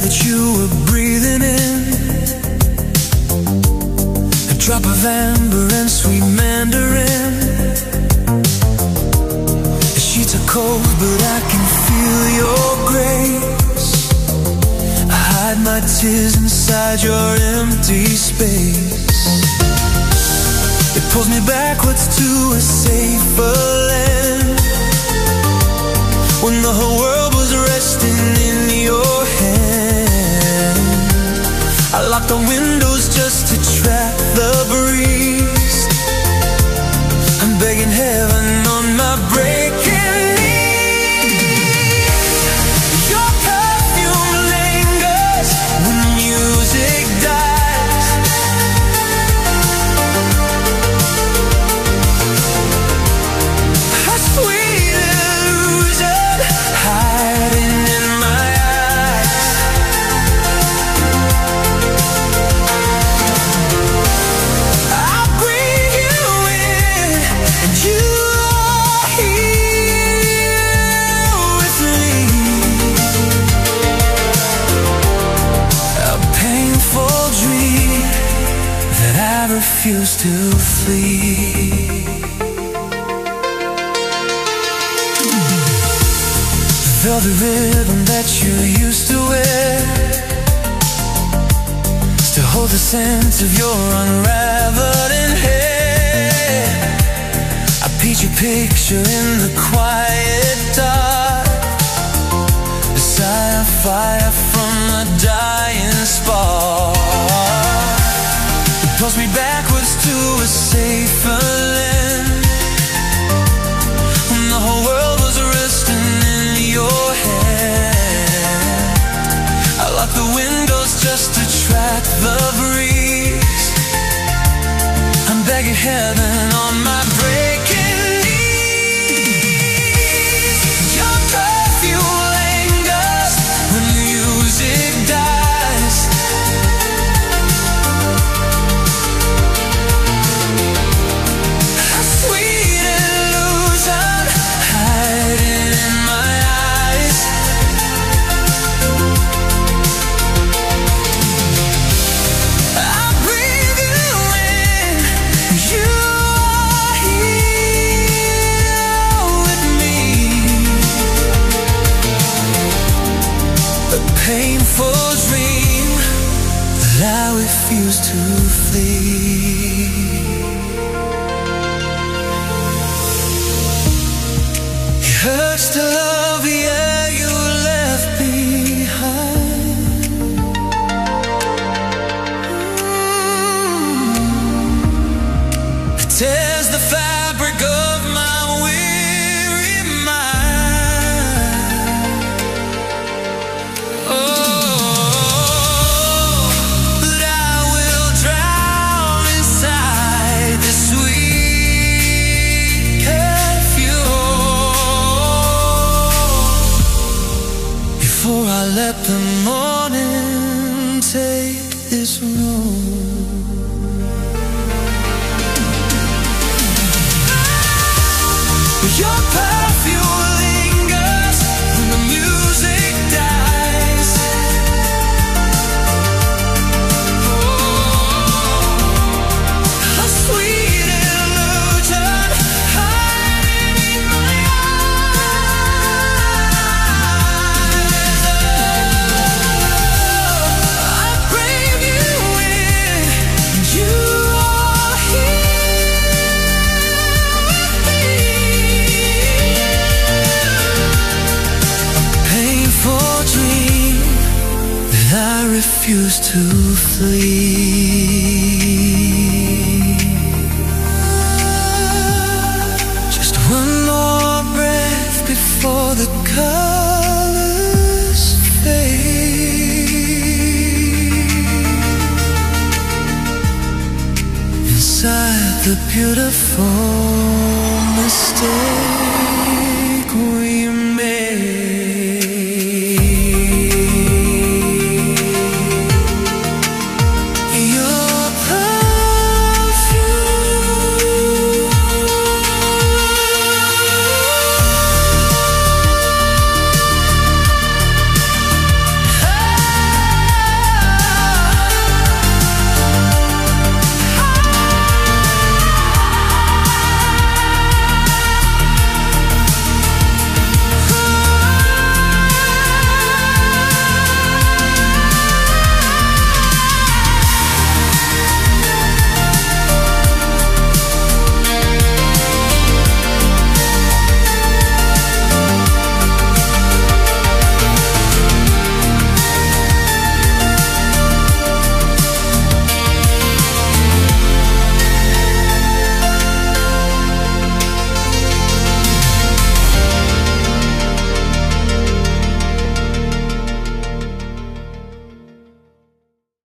that you were breathing in, a drop of amber and sweet mandarin. The sheets are cold, but I can feel your grace. I hide my tears inside your empty space. It pulls me backwards to a safer land, when the whole world was resting in your hand. I locked the windows just to trap the breeze. I'm begging heaven on my breaking knees. Your perfume lingers when music dies. A sweet illusion hiding in my eyes. I'll bring you in, and you are here with me. A painful dream that I refuse to flee. Velvet ribbon that you used to wear still hold the scent of your unraveling hair. I paint your picture in the quiet dark, beside a fire from a dying spark. It pulls me backwards to a safer land, when the whole world was resting in your hand. I lock the windows just to track the breeze. I'm begging heaven on my breaking knees. Your perfume lingers when music dies. A sweet illusion hiding in my eyes. I'll breathe you in, you are here with me. A painful dream that I refuse to flee. It hurts to love the air you left behind. It tears the fabric of my weary mind. Oh, but I will drown inside the sweet perfume before I let the morning take this room. Your perfume lingers when the music dies. Oh, a sweet illusion hiding in my eyes. I bring you in, and you are painful dream that I refuse to flee. Just one more breath before the colors fade. Inside the beautiful mistake.